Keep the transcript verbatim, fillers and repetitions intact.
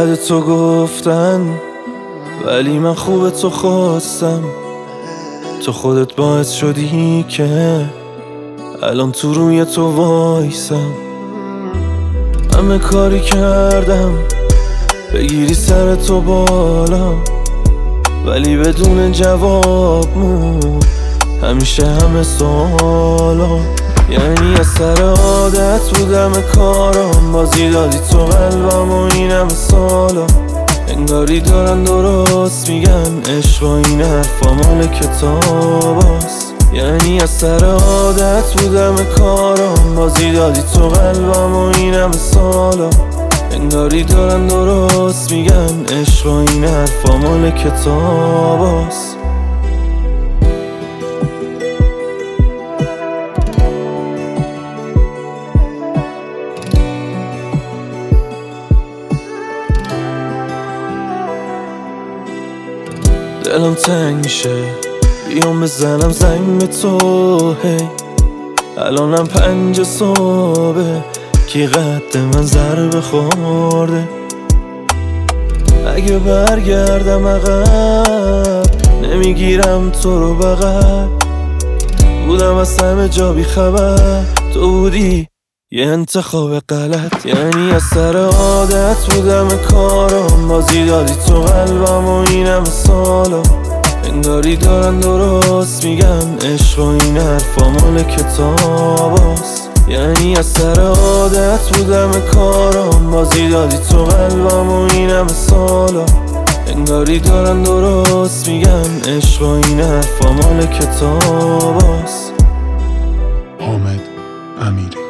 بد تو گفتن، ولی من خوب تو خواستم. تو خودت باعث شدی که الان تو روی تو وایسم. همه کاری کردم بگیری سر تو بالا، ولی بدون جواب مون همیشه همه سوالا. یعنی از سر عادت بودم کارم، بازی دادی تو قلبم و این همه سالا. انگاری دارن درست میگن عشق و این حرفا مال کتاباست. یعنی از سر عادت بودم کارم، بازی دادی تو قلبم و این همه سالا. انگاری دارن درست میگن عشق و این حرفا مال کتاباست. دلم تنگ میشه بیام بزنم زنگ به تو، هی الانم پنج صبح کی قد من ضربه خورده. اگه برگردم عقب نمیگیرم تو رو بغل، بودم از همه جا بی خبر، تو بودی یه انتخاب غلط. یعنی از سر عادت بودم کارم، بازی دادی تو قلبم و این همه سالا. انگاری دارن درست میگن عشق و این حرفا مال کتاباست. یعنی از سر عادت بودم کارم، بازی دادی تو قلبم و این همه سالا. انگاری دارن درست میگن عشق و این حرفا مال کتاباست. حامد امیری.